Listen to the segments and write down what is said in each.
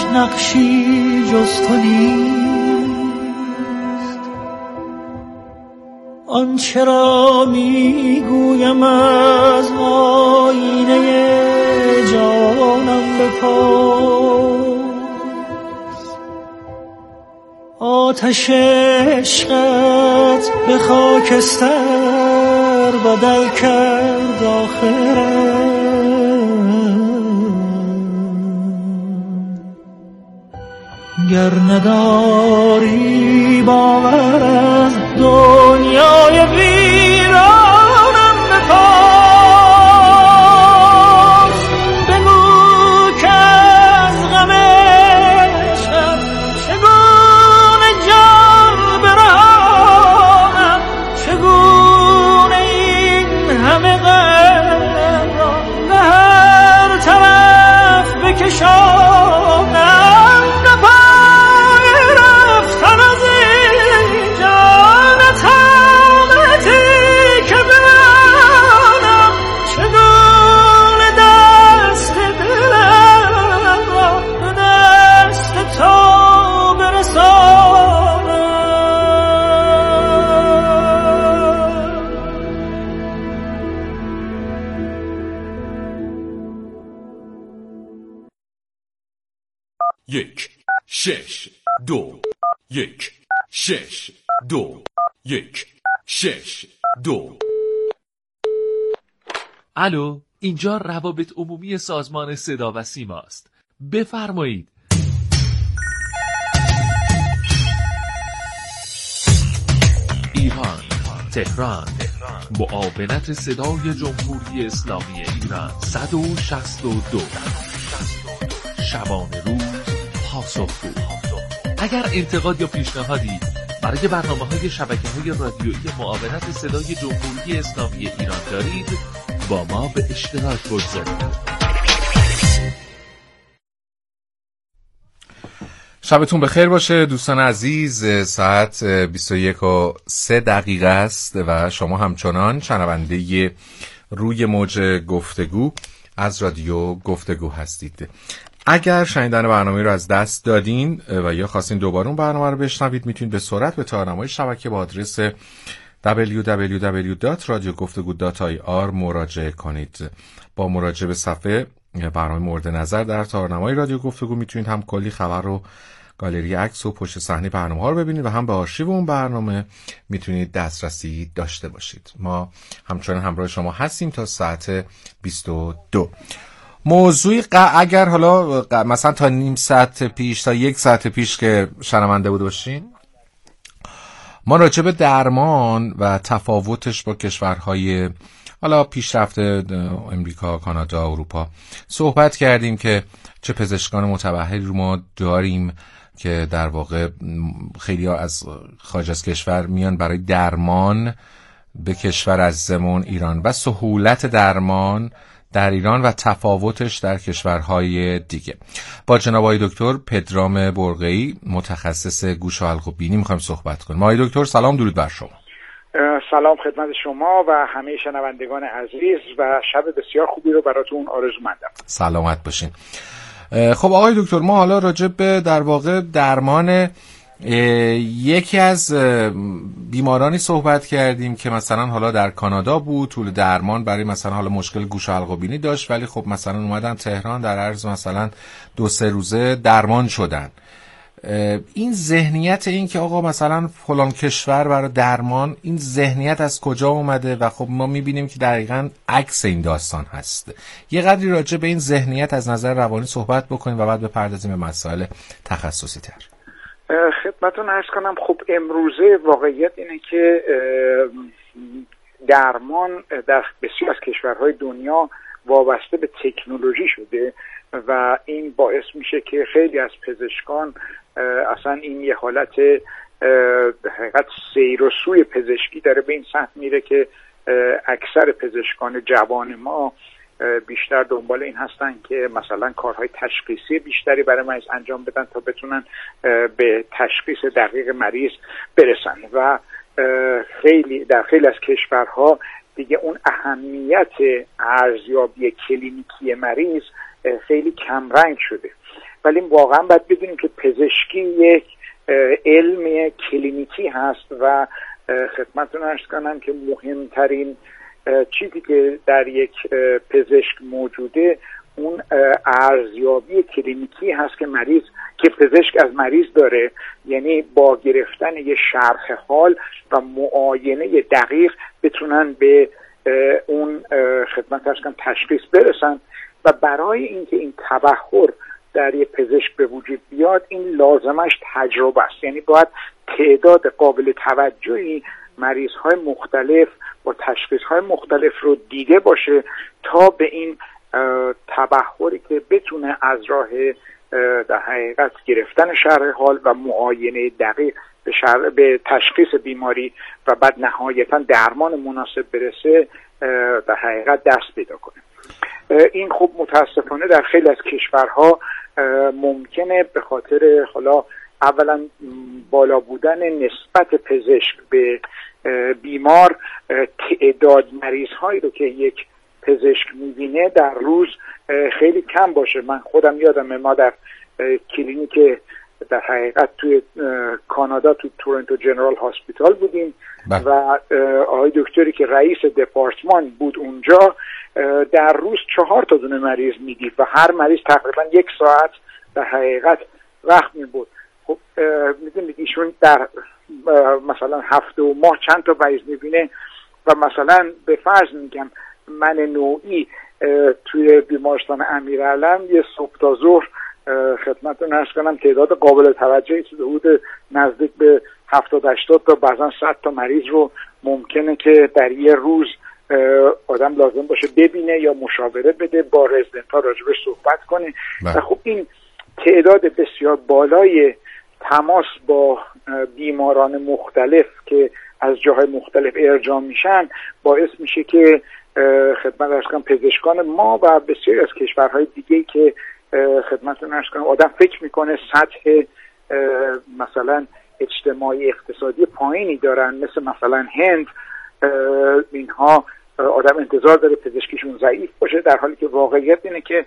نقشی جز تو نیست. آنچه را میگویم از آینه جانم بپرس. آتش عشقت به خاکستر بدل کرد گر نداری باور از دنیای ویرانم بپرس. بگو که از غم عشقت چگونه جان برهانم، چگونه این همه غم را به هر طرف بکشانم. یک 6 2 1 6 2 1 6 2. الو، اینجا روابط عمومی سازمان صدا و سیما است. بفرمایید. ایران، تهران، معاونت صدای جمهوری اسلامی ایران 162. شبانه روز پاسخگو. اگر انتقاد یا پیشنهادی برای برنامه‌های شبکه‌های رادیویی معاونت صدای جمهوری اسلامی ایران دارید، با ما به اشتراک بگذارید. شبتون بخیر باشه دوستان عزیز. ساعت 21:03 است و شما همچنان شنونده روی موج گفتگو از رادیو گفتگو هستید. اگر شنیدن برنامه رو از دست دادین و یا خواستین دوباره اون برنامه رو بشنوید، میتونید به سرعت به تارنمای شبکه با آدرس www.radiogoftego.ir مراجعه کنید. با مراجعه به صفحه برنامه مورد نظر در تارنمای رادیو گفتگو میتونید هم کلی خبر رو، گالری عکس و پشت صحنه برنامه‌ها رو ببینید و هم به آرشیو اون برنامه میتونید دسترسی داشته باشید. ما همچنان همراه شما هستیم تا ساعت 22. موضوعی اگر حالا مثلا تا نیم ساعت پیش تا یک ساعت پیش که شنونده بود باشین، ما راجع به درمان و تفاوتش با کشورهای حالا پیشرفته امریکا، کانادا، اروپا صحبت کردیم که چه پزشکان متبحری رو ما داریم که در واقع خیلی ها از خارج از کشور میان برای درمان به کشور عزیزمون ایران و سهولت درمان در ایران و تفاوتش در کشورهای دیگه. با جناب آقای دکتر پدرام برقعی، متخصص گوش و حلق و بینی میخوایم صحبت کنیم. آقای دکتر سلام، درود بر شما. سلام خدمت شما و همه شنوندگان عزیز و شب بسیار خوبی رو براتون آرزومندم. سلامت باشین. خب آقای دکتر، ما حالا راجع به در واقع درمان یکی از بیمارانی صحبت کردیم که مثلا حالا در کانادا بود، طول درمان برای مثلا حالا مشکل گوش و حلق و بینی داشت، ولی خب مثلا اومدن تهران در عرض مثلا 2-3 روزه درمان شدن. این ذهنیت این که آقا مثلا فلان کشور برای درمان، این ذهنیت از کجا اومده؟ و خب ما میبینیم که دقیقاً عکس این داستان هست. یه قدری راجع به این ذهنیت از نظر روانی صحبت بکنیم و بعد بپردازیم به مسائل تخصصی تر. خدمتتون عرض کنم، خب امروزه واقعیت اینه که درمان در بسیار از کشورهای دنیا وابسته به تکنولوژی شده و این باعث میشه که خیلی از پزشکان اصلا این یه حالت حقیقت سیر و سوی پزشکی داره به این سمت میره که اکثر پزشکان جوان ما بیشتر دنبال این هستن که مثلا کارهای تشخیصی بیشتری برای مریض انجام بدن تا بتونن به تشخیص دقیق مریض برسن و در خیلی از کشورها دیگه اون اهمیت ارزیابی کلینیکی مریض خیلی کمرنگ شده ولی واقعا باید بدونیم که پزشکی یک علم کلینیکی هست و خدمتتون عرض کنم که مهمترین چیزی که در یک پزشک موجوده اون ارزیابی کلینیکی هست که پزشک از مریض داره، یعنی با گرفتن یه شرح حال و معاینه دقیق بتونن به اون تشخیص برسن و برای اینکه این تبحر در یه پزشک به وجود بیاد این لازمش تجربه است، یعنی باید تعداد قابل توجهی مریض‌های مختلف با تشخیص‌های مختلف رو دیده باشه تا به این تبحری که بتونه از راه در حقیقت گرفتن شرح حال و معاینه دقیق به تشخیص بیماری و بعد نهایتا درمان مناسب برسه در حقیقت دست پیدا کنه. این خب متاسفانه در خیلی از کشورها ممکنه به خاطر حالا اولا بالا بودن نسبت پزشک به بیمار تعداد مریض هایی رو که یک پزشک میبینه در روز خیلی کم باشه. من خودم یادمه ما در کلینیک در حقیقت توی کانادا تو تورنتو جنرال هاسپیتال بودیم و آقای دکتری که رئیس دپارتمان بود اونجا در روز 4 تا دونه مریض میدید و هر مریض تقریبا 1 ساعت در حقیقت وقت میبود. خب میدونید ایشون در مثلا هفته و ماه چند تا مریض میبینه و مثلا به فرض میگم من نوعی توی بیمارستان امیرعلم یه صبح تا ظهر خدمتتون عرض کنم تعداد قابل توجهی حدود نزدیک به 70-80 تا بعضا 100 تا مریض رو ممکنه که در یه روز آدم لازم باشه ببینه یا مشاوره بده، با رزیدنت ها راجبش صحبت کنه و خب این تعداد بسیار بالای تماس با بیماران مختلف که از جاهای مختلف ارجاع میشن باعث میشه که خدمت عرض کنم پزشکان ما و بسیاری از کشورهای دیگه که خدمتتون عرض کنم آدم فکر میکنه سطح مثلا اجتماعی اقتصادی پایینی دارن مثلا هند، اینها آدم انتظار داره پزشکیشون ضعیف باشه، در حالی که واقعیت اینه که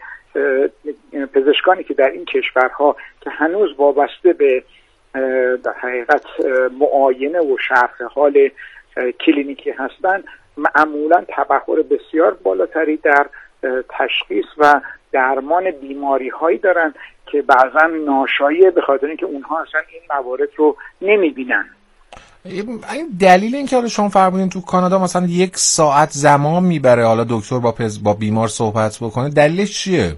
پزشکانی که در این کشورها که هنوز وابسته به در حقیقت معاینه و شرح حال کلینیکی هستن معمولا تبحر بسیار بالاتری در تشخیص و درمان بیماری هایی دارن که بعضا ناشاییه به خاطر اینکه اونها اصلا این موارد رو نمیبینن. این دلیل این که شما فرمودین تو کانادا مثلا 1 ساعت زمان میبره حالا دکتر با بیمار صحبت بکنه، دلیلش چیه؟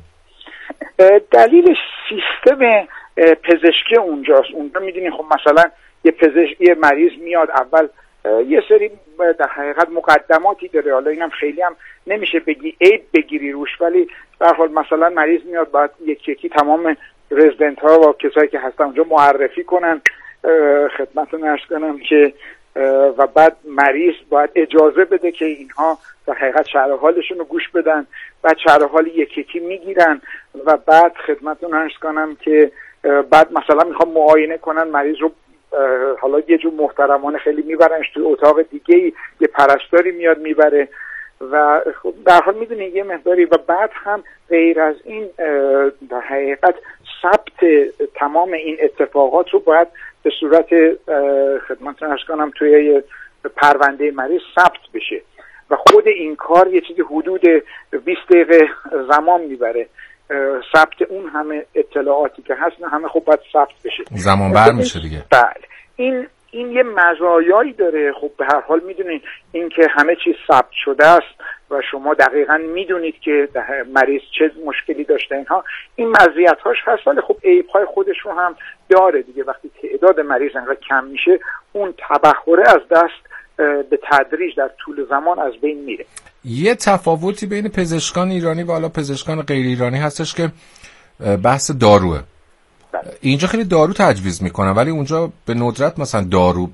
دلیلش سیستم پزشکی اونجاست. اونجا میدونین خب مثلا یه مریض میاد اول یه سری در حقیقت مقدماتی داره، حالا اینم خیلی هم نمیشه بگی عیب بگیری روش، ولی به هر حال مثلا مریض میاد باید یکی تمام رزیدنت ها و کسایی که هستن اونجا معرفی کنن خدمتتون عرض کنم که و بعد مریض باید اجازه بده که اینها در حقیقت شرح حالشون رو گوش بدن، بعد شرح حال یکی میگیرن و بعد خدمتتون عرض کنم که بعد مثلا میخوام معاینه کنن مریض رو، حالا یه جور محترمانه خیلی میبرنش توی اتاق دیگه، یه پرستاری میاد میبره و خب در حال میدونی یه مقداری و بعد هم غیر از این در حقیقت ثبت تمام این اتفاقات رو باید به صورت خدمتتون عرض کنم توی پرونده مریض ثبت بشه و خود این کار یه چیزی حدود 20 دقیقه زمان میبره. ثبت اون همه اطلاعاتی که هست همه خب باید ثبت بشه، زمان بر میشه دیگه. بله این یه مزایایی داره. خب به هر حال میدونید این که همه چیز ثبت شده است و شما دقیقاً میدونید که مریض چه مشکلی داشته، اینها این مزیت‌هاش هست، ولی خب عیب‌های خودش رو هم داره دیگه. وقتی تعداد مریض انقدر کم میشه اون تبحره از دست به تدریج در طول زمان از بین میره. یه تفاوتی بین پزشکان ایرانی و حالا پزشکان غیر ایرانی هستش که بحث داروه. اینجا خیلی دارو تجویز میکنن ولی اونجا به ندرت مثلا دارو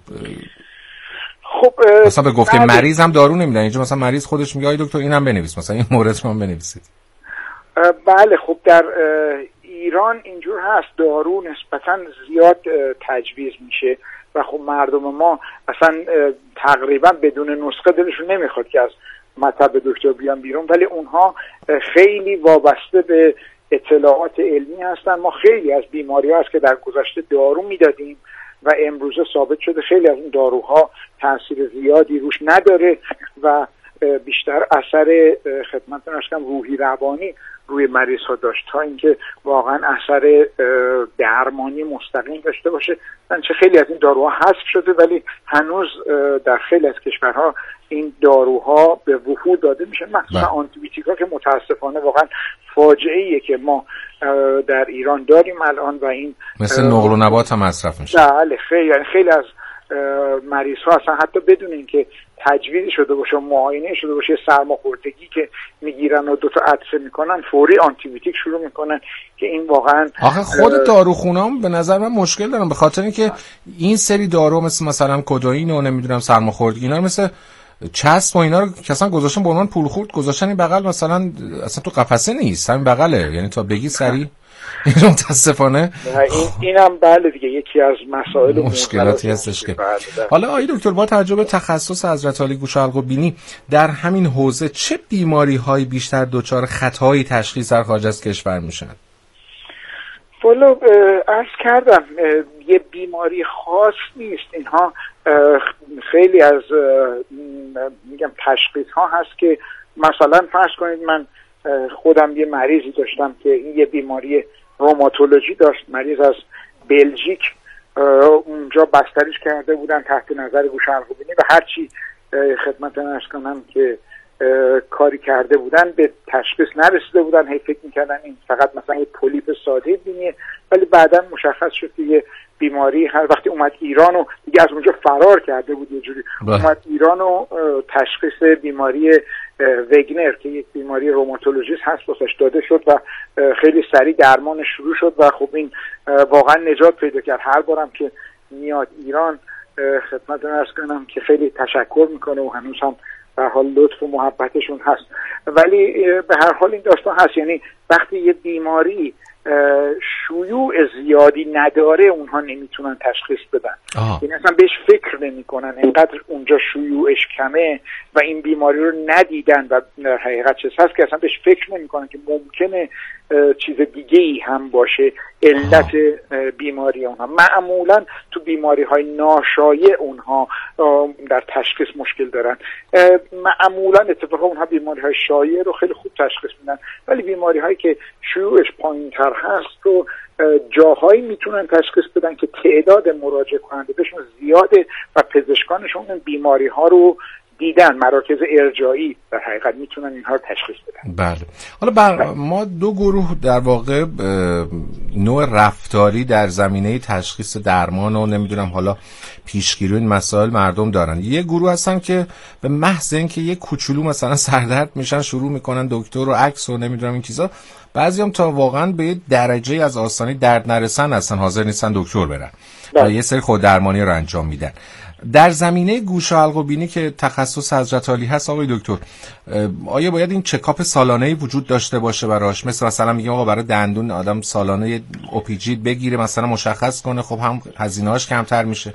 خب مثلا به گفته مریض هم دارو نمیدن. اینجا مثلا مریض خودش میگه آی دکتر اینم بنویس، مثلا این مورد رو هم بنویسید. بله خب در ایران اینجور هست، دارو نسبتا زیاد تجویز میشه و خب مردم ما اصلا تقریبا بدون نسخه دلشون نمیخواد که از مطب دکتر بیان بیرون، ولی اونها خیلی وابسته به اطلاعات علمی هستن. ما خیلی از بیماری‌ها هست که در گذشته دارو میدادیم و امروزه ثابت شده خیلی از این داروها تاثیر زیادی روش نداره و بیشتر اثر خدمتتون عرض کنم روحی روانی روی مریض ها داشت تا اینکه واقعا اثر درمانی مستقیم داشته باشه. چه خیلی از این داروها حذف شده ولی هنوز در خیلی از کشورها این داروها به وفور داده میشه، مخصوصا آنتیبیوتیکا که متاسفانه واقعا فاجعه ایه که ما در ایران داریم الان و این مثل نقل و نبات هم مصرف میشه. بله خیلی از مریض ها اصلا حتی بدون اینکه تجویزی شده باشه و معاینه شده باشه سرماخوردگی که میگیرن و 2 تا عطسه میکنن فوری آنتیبیوتیک شروع میکنن که این واقعا آخه خود داروخونه‌ام به نظر من مشکل دارن، به خاطر اینکه این سری دارو مثلا کدوئین و نمیدونم سرماخوردگی اینا مثل چسب و اینا رو کسان گذاشتن به عنوان پول خورد گذاشتن این بغل، مثلا اصلا تو قفسه نیست، همین بغله، یعنی تا بگی سری این متاسفانه اینم بله دیگه یکی از مسائل مشکلاتی هستش که حالا آقای دکتر با توجه به تخصص حضرت عالی گوش و حلق و بینی در همین حوزه چه بیماری‌هایی بیشتر دچار خطای تشخیص در خارج از کشور میشن؟ والا عرض کردم یه بیماری خاص نیست، اینها خیلی از میگم تشخیص ها هست که مثلا فرض کنید من خودم یه مریضی داشتم که این یه بیماری روماتولوژی داشت، مریض از بلژیک، اونجا بستریش کرده بودن تحت نظر گوش و حلق و بینی و هرچی خدمتتون عرض کنم که کاری کرده بودن به تشخیص نرسیده بودن، هی فکر میکردن این فقط مثلا یه پولیپ ساده بینیه، ولی بعدا مشخص شد که یه بیماری هر وقتی اومد ایران و دیگه از اونجا فرار کرده بود یه جوری اومد ایران و تشخیص بیماری وگنر که یک بیماری روماتولوژیست هست واسش داده شد و خیلی سریع درمان شروع شد و خب این واقعا نجات پیدا کرد. هر بارم که میاد ایران خدمتتون عرض کنم که خیلی تشکر میکنه و هنوز هم به حال لطف و محبتشون هست، ولی به هر حال این داستان هست، یعنی وقتی یه بیماری شیوع زیادی نداره اونها نمیتونن تشخیص بدن، یعنی اصلا بهش فکر نمیکنن، اینقدر اونجا شیوعش کمه و این بیماری رو ندیدن و در حقیقت چیز هست که اصلا بهش فکر نمیکنن که ممکنه چیز دیگه ای هم باشه علت بیماری اونها. معمولا تو بیماری های ناشایع اونها در تشخیص مشکل دارن، معمولا اتفاقا اونها بیماری های شایع رو خیلی خوب تشخیص میدن، ولی بیماری هایی که شیوعش پایین تر هست رو جاهایی میتونن تشخیص بدن که تعداد مراجعه کننده بهشون زیاده و پزشکانشون این بیماری ها رو دیدن، مراکز ارجاعی در حقیقت میتونن اینها رو تشخیص بدن. بله. حالا ما 2 گروه در واقع نوع رفتاری در زمینه تشخیص درمان و نمیدونم حالا پیشگیری این مسائل مردم دارن. یه گروه هستن که به محض اینکه یه کوچولو مثلا سردرد میشن شروع میکنن دکتر و عکس و نمیدونم این چیزا، بعضیام تا واقعا به یه درجه از آستانه درد نرسن اصلا حاضر نیستن دکتر برن و یه سری خود درمانی رو انجام میدن. در زمینه گوش و حلق و بینی که تخصص حضرت عالی هست آقای دکتر، آیا باید این چکاپ سالانه‌ای وجود داشته باشه براش؟ مثلا میگم آقا برای دندون آدم سالانه اوپیجی بگیره مثلا مشخص کنه، خب هم هزینه‌اش کمتر میشه.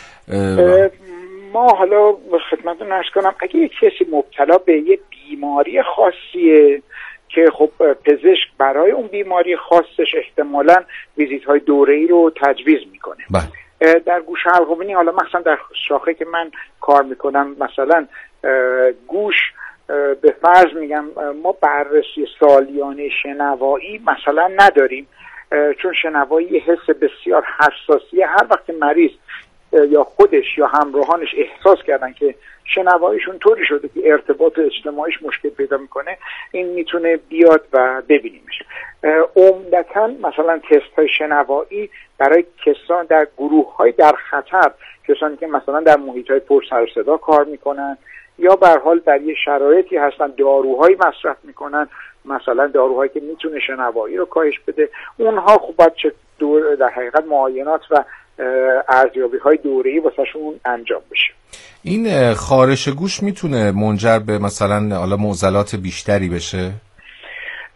ما حالا خدمتتون عرض کنم اگه یک کسی مبتلا به یه بیماری خاصیه که خب پزشک برای اون بیماری خاصش احتمالاً ویزیت‌های دوره‌ای رو تجویز میکنه. در گوش و حلق و بینی حالا مثلا در شاخه که من کار میکنم مثلا گوش به فرض میگم ما بررسی سالیانه شنوایی مثلا نداریم، چون شنوایی یه حس بسیار حساسیه. هر وقت مریض یا خودش یا همراهانش احساس کردن که شنواییشون طوری شده که ارتباط اجتماعیش مشکل پیدا میکنه، این میتونه بیاد و ببینیمش. عمدتاً مثلا تست های شنوایی برای کسان در گروه های در خطر، کسانی که مثلا در محیط های پر سر و صدا کار میکنن یا به هر حال در یه شرایطی هستن داروهایی مصرف میکنن، مثلا داروهایی که میتونه شنوایی رو کاهش بده، اونها خوب باید در حقیقت معاینات و ارزیابی های دوره‌ای واسهشون انجام بشه. این خارش گوش میتونه منجر به مثلا حالا معضلات بیشتری بشه؟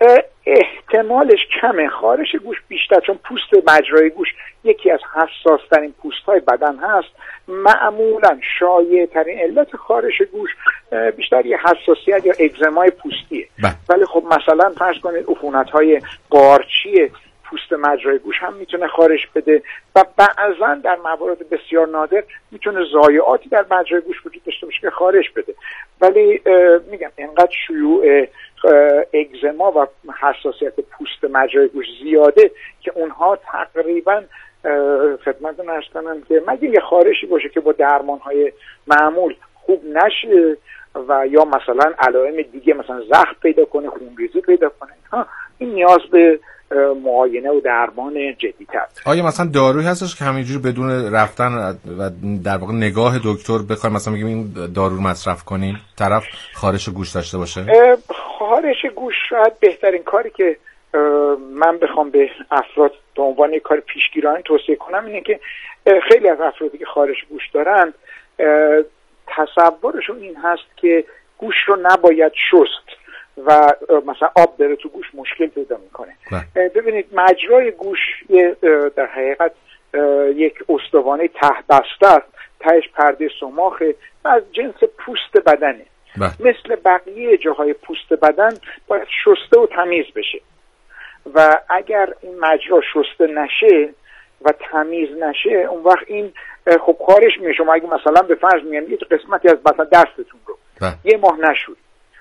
احتمالش کمه خارش گوش بیشتر، چون پوست مجرای گوش یکی از حساس ترین پوست های بدن هست. معمولا شایع ترین علت خارش گوش بیشتر یه حساسیت یا اگزمای پوستیه. ولی خب مثلا فرض کنید عفونت های قارچی پوست مجرای گوش هم میتونه خارش بده و بعضا در موارد بسیار نادر میتونه ضایعاتی در مجرای گوش وجود داشته باشه که خارش بده. ولی میگم اینقدر شیوع اگزما و حساسیت پوست مجرای گوش زیاده که اونها تقریبا خدمتتون عرض کنم که مگه یه خارشی باشه که با درمانهای معمول خوب نشه و یا مثلا علائم دیگه مثلا زخم پیدا کنه، خونریزی پیدا کنه، این نیاز به معاینه و درمان جدی‌تر. آیا مثلا دارویی هستش که همینجوری بدون رفتن و در واقع نگاه دکتر بخوایم مثلا بگیم این دارو رو مصرف کنین طرف خارش گوش داشته باشه؟ خارش گوش شاید بهترین کاری که من بخوام به افراد به عنوان کار پیشگیرانه توصیه کنم اینه که خیلی از افرادی که خارش گوش دارن تصورشون این هست که گوش رو نباید شست و مثلا آب بره تو گوش مشکل پیدا میکنه. ببینید مجرای گوش در حقیقت یک استوانه ته بسته است، تهش پرده سوماخه و از جنس پوست بدنه. مثل بقیه جاهای پوست بدن باید شسته و تمیز بشه و اگر این مجرا شسته نشه و تمیز نشه اون وقت این خب خارش میشه. شما اگه مثلا به فرض میگم یه قسمتی از مثلا دستتون رو یه ماه نشوید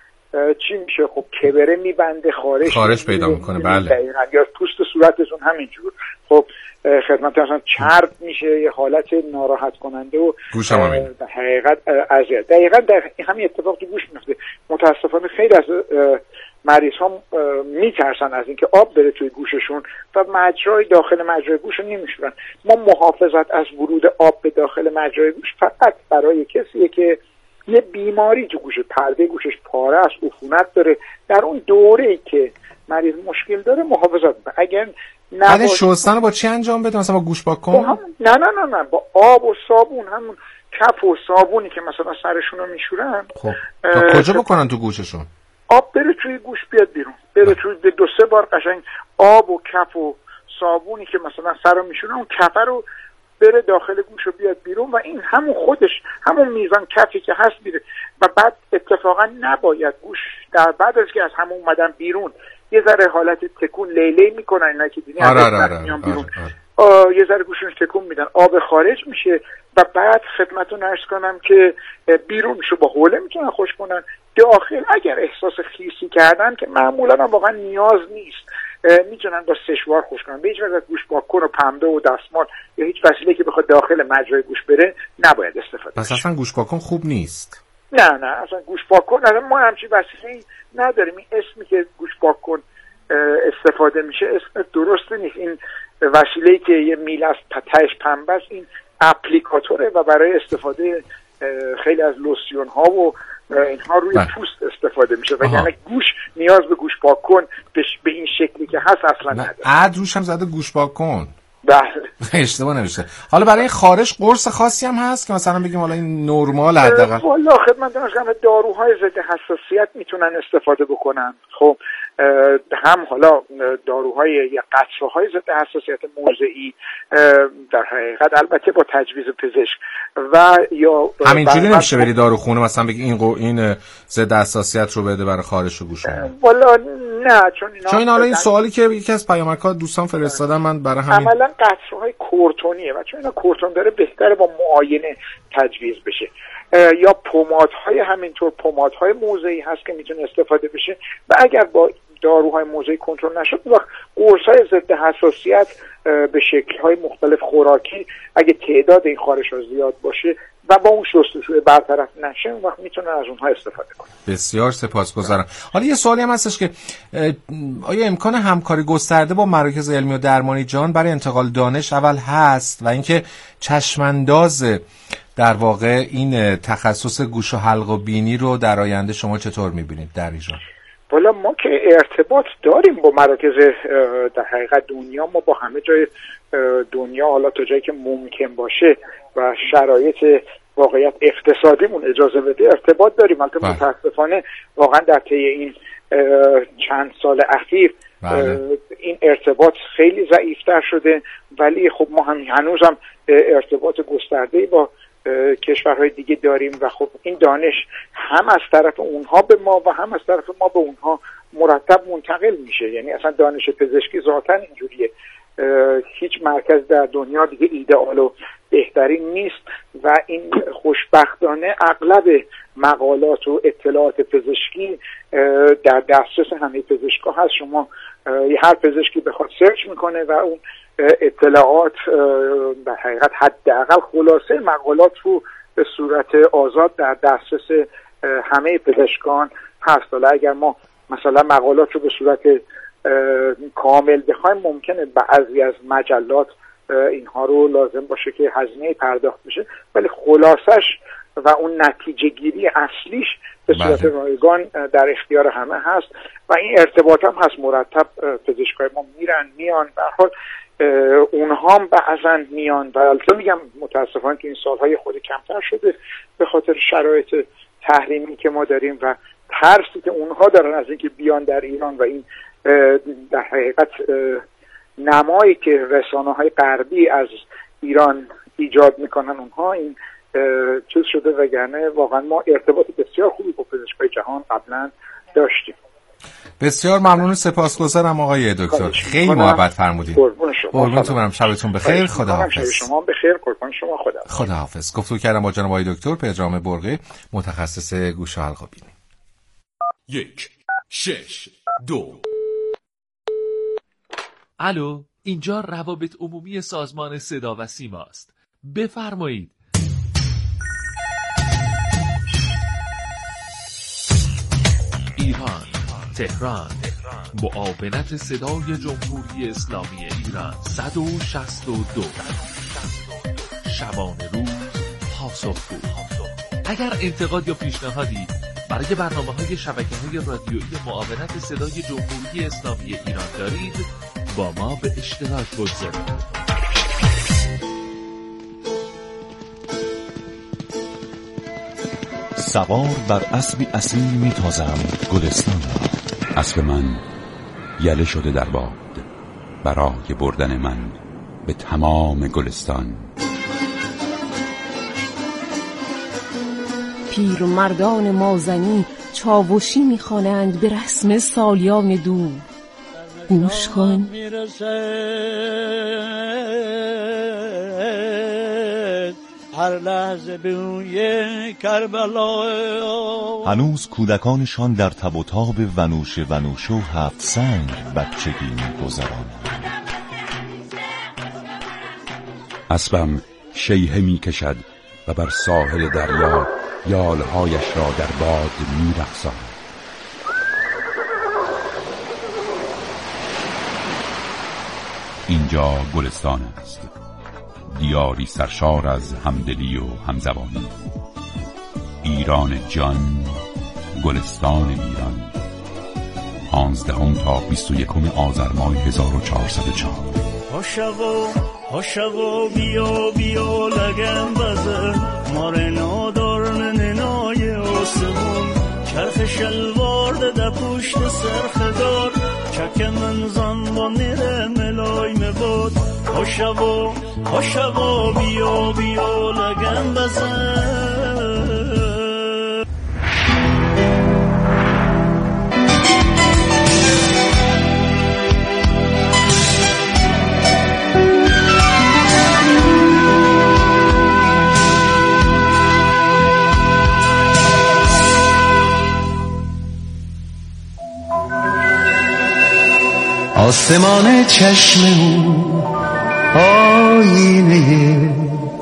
چی میشه؟ خب کبره میبنده، خارش پیدا میکنه. بله. یا پوست صورتتون همینجور خب خدمت مثلا چرب میشه، یه حالت ناراحت کننده و در حقیقت اذیت. دقیقاً در همین اتفاق تو گوش میفته. متاسفانه خیلی از مریض ها میترسن از اینکه آب بره توی گوششون و مجرای داخل مجرای گوش رو نمیشورن. ما محافظت از ورود آب به داخل مجرای گوش فقط برای کسیه که یه بیماری تو گوش، پرده گوشش پاره است، عفونت داره، در اون دوره‌ای که مریض مشکل داره محافظت کنه. اگر نه شستن رو با چی انجام بده؟ مثلا با گوش پاکن؟ نه با آب و صابون، همون کف و صابونی که مثلا سرشون رو میشورن. خب تا کجا بکنن تو گوششون؟ آب بره توی گوش بیاد بیرون، بره توی 2-3 بار قشنگ آب و کف و صابونی که مثلا سر رو میشورن اون کف رو بره داخل گوش و بیاد بیرون و این همون خودش همون میزان کفی که هست میره و بعد اتفاقا نباید گوش در بعد از که از همون اومدن بیرون یه ذره حالت تکون لیلی میکنن اینا که دیدین میان بیرون یه ذره گوشش تکون میدن، آب خارج میشه و بعد خدمتتون عرض کنم که بیرونشو با حوله میتونن خوش کنن. داخل اگر احساس خیسی کردن که معمولا هم واقعا نیاز نیست میتونن با سشوار خوش کنن. به هیچ وجه گوش پاک‌کن و پنبه و دستمال یا هیچ وسیله که بخواد داخل مجرای گوش بره نباید استفاده بشه. پس اصلا گوش پاک‌کن خوب نیست. نه اصلا گوش پاک‌کن ما همچین وسیله‌ای نداریم. این اسمی که گوش پاک‌کن استفاده میشه اسم درست نیست. این وسیله‌ای که یه میل از تهش پنبه است این اپلیکاتوره و برای استفاده خیلی از لوسیون ها و اینها روی پوست استفاده میشه و یعنی گوش نیاز به گوش پاک کن به این شکلی که هست اصلا نداره. عد روش هم زده گوش پاک کن. بله اشتباه نمیشه. حالا برای خارش قرص خاصی هم هست که مثلا بگیم حالا این نرمال حداقل؟ والا خدمتتون عرض کنم داروهای ضد حساسیت میتونن استفاده بکنن. خب هم حالا داروهای یا قطره‌های ضد حساسیت موضعی در حقیقت البته با تجویز پزشک و یا همینجوری نمیشه بری داروخونه مثلا بگی این ضد حساسیت رو بده برای خارش گوش. والا نه چون حالا این سوالی که یکی از پیامک‌ها دوستان فرستادن من برای همین عملاً قطره‌های کورتونیه و چون اینا کورتون داره بهتره با معاینه تجویز بشه. یا پمادهای همینطور پمادهای موضعی هست که میتونه استفاده بشه و اگر با داروهای موضعی کنترل نشد وقت قرص‌های ضد حساسیت به شکل‌های مختلف خوراکی اگه تعداد این خارش‌ها زیاد باشه و با اون شستشوی برطرف نشه اون وقت میتونن از اونها استفاده کنن. بسیار سپاسگزارم. حالا یه سوالی هم هستش که آیا امکان همکاری گسترده با مراکز علمی و درمانی جهان برای انتقال دانش اول هست و اینکه چشمانداز در واقع این تخصص گوش و حلق و بینی رو در آینده شما چطور می‌بینید در ایران؟ والا ما که ارتباط داریم با مراکز در حقیقت دنیا، ما با همه جای دنیا حالا تا جایی که ممکن باشه و شرایط واقعیت اقتصادیمون اجازه بده ارتباط داریم. البته متاسفانه واقعا در طی این چند سال اخیر این ارتباط خیلی ضعیفتر شده، ولی خب ما هنوزم ارتباط گسترده‌ای با کشورهای دیگه داریم و خب این دانش هم از طرف اونها به ما و هم از طرف ما به اونها مرتب منتقل میشه. یعنی اصلا دانش پزشکی ذاتاً اینجوریه، هیچ مرکز در دنیا دیگه ایدئال و بهترین نیست و این خوشبختانه اغلب مقالات و اطلاعات پزشکی در دسترس همه پزشکا هست. شما هر پزشکی بخواد سرچ میکنه و اون اطلاعات در حقیقت حداقل خلاصه مقالات رو به صورت آزاد در دسترس همه پزشکان هست. حالا اگر ما مثلا مقالات رو به صورت کامل بخوایم ممکنه بعضی از مجلات اینها رو لازم باشه که هزینه پرداخت بشه، ولی خلاصش و اون نتیجه گیری اصلیش به صورت رایگان در اختیار همه هست و این ارتباط هم هست. مرتب پزشکای ما میان به هر حال اونها هم بعضا میان و البته میگم متاسفانه که این سالهای خود کمتر شده به خاطر شرایط تحریمی که ما داریم و ترسی که اونها دارن از اینکه بیان در ایران و این در حقیقت نمایی که رسانه‌های غربی از ایران ایجاد میکنن اونها این چیز شده، وگرنه واقعا ما ارتباط بسیار خوبی با پزشکای جهان قبلا داشتیم. بسیار ممنون، سپاسگزارم آقای دکتر، خیلی محبت فرمودید. قربونتون برم، شبتون بخیر، خداحافظ. شما بخیر، قربان شما، خداحافظ. گفتگو کردم با جناب آقای دکتر پدرام برقی، متخصص گوش و حلق و بینی. 1 6 2. الو، اینجا روابط عمومی سازمان صدا و سیما است. بفرمایید. ایران، تهران، معاونت صدای جمهوری اسلامی ایران 162. شبانه روز پاسخگو. اگر انتقاد یا پیشنهادی برای برنامه‌های شبکه‌های رادیویی معاونت صدای جمهوری اسلامی ایران دارید، با ما به اشتراک بگذارید. سوار بر اسبی اصیل می‌تازم گلستان را. اسب من یله شده در باد برای بردن من به تمام گلستان. پیرمردان مازنی چاوشی می‌خوانند به رسم سالیان دور. گوش کن. هر لحظه بوی کربلا. هنوز کودکانشان در تب و تاب ونوش و هفت سنگ بچگی می‌گذرانند. اسبم شیهه می‌کشد و بر ساحل دریا یالهایش را در باد می‌رقصاند. اینجا گلستان است، دیاری سرشار از همدلی و همزبانی. ایران جان، گلستان ایران. 15 تا 21 آذر ماه 1404. هاشو بیا بیا لگم بزن مارنا دارن ننای آسمون چرخ شلوار ده پشت سرخدار چک من زنبان نره ملای مباد. هاشو بیا بیا لگم بزن. آسمان چشم او آینه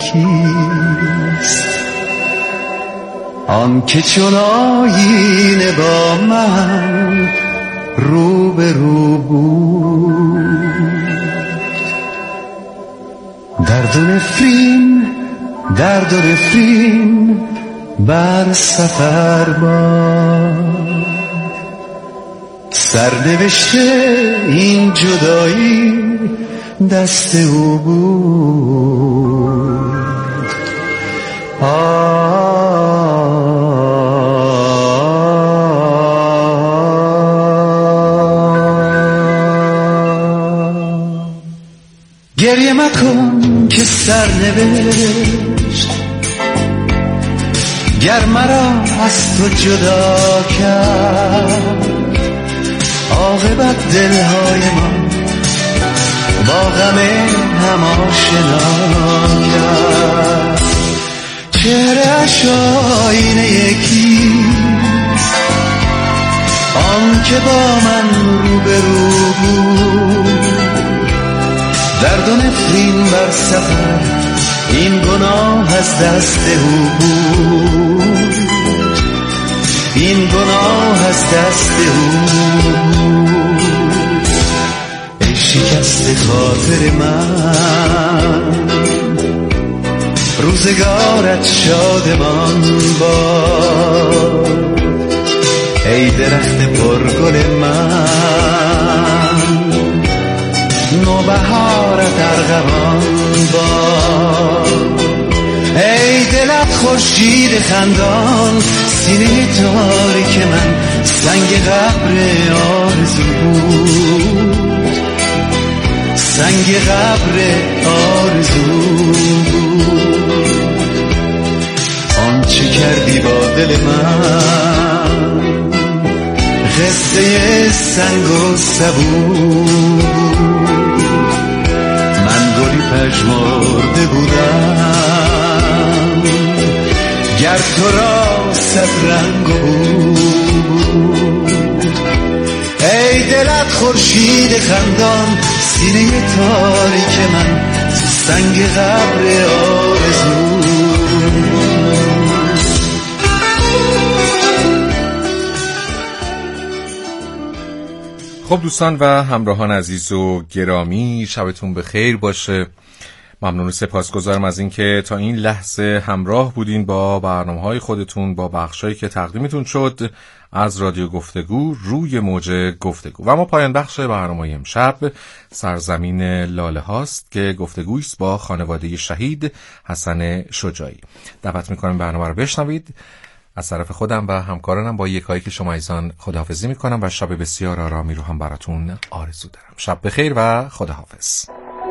کیست؟ آن که چون آینه با من رو به رو بود. درد و نفرین بر سفر باد. سرنوشته این جدایی دست او بود. نکن که سرنوشت گر مرا از تو جدا کرد، عاقبت دلهای ما با غم هم آشنا کرد. چهره‌اش آینه یکیست، آن که با من روبرو بود. درد و نفرین بر سفر این گناه از دست او بود، این گناه از دست او بود. ای شکست خاطر من، روزگارت شادمان باد. ای درخت پرگل من، نوبهارت ارغوان باد. ای دلت خورشید خندان، سینه تاریک من سنگ قبر آرزو بود، سنگ قبر آرزو بود. آنچه کردی با دل من قصه سنگ و سبو. من گلی پژمرده بودم گر تو را صد رنگ بود. ای دلت خورشید خندان، سینه تاریک من سنگ قبر آرزو. خب دوستان و همراهان عزیز و گرامی، شبتون بخیر باشه. ممنون و سپاسگزارم از اینکه تا این لحظه همراه بودین با برنامه‌های خودتون، با بخشایی که تقدیمتون شد از رادیو گفتگو روی موج گفتگو. و ما پایان بخش برنامه امشب سرزمین لاله هاست که گفتگویی است با خانواده شهید حسن شجاعی. دعوت می‌کنم برنامه رو بشنوید. از طرف خودم و همکارانم با یکایی که شما ایزان خداحافظی میکنم و شب بسیار آرامی رو هم براتون آرزو دارم. شب بخیر و خداحافظ.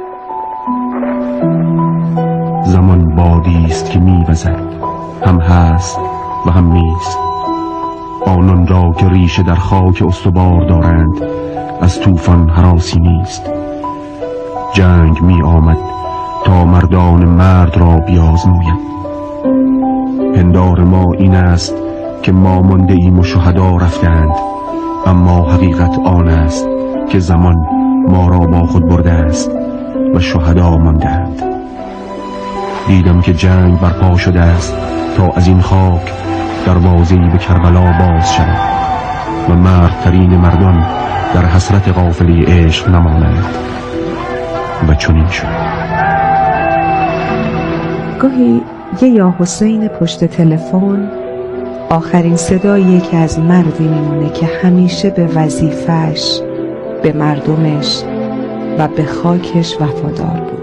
زمان بادی است که میوزد، هم هست و هم نیست. آنان را که ریشه در خاک استوار دارند از طوفان هراسی نیست. جنگ می آمد تا مردان مرد را بیازماید. پندار ما این است که ما مانده ایم و شهدا رفتند، اما حقیقت آن است که زمان ما را با خود برده است و شهدا ماندند. دیدم که جنگ برپا شده است تا از این خاک دروازه‌ای به کربلا باز شود و مردترین مردان در حسرت قافله عشق نمانند. و چنین شد. گاهی یه یا حسین پشت تلفن آخرین صداییه که از مردی میمونه که همیشه به وظیفه‌اش، به مردمش و به خاکش وفادار بود.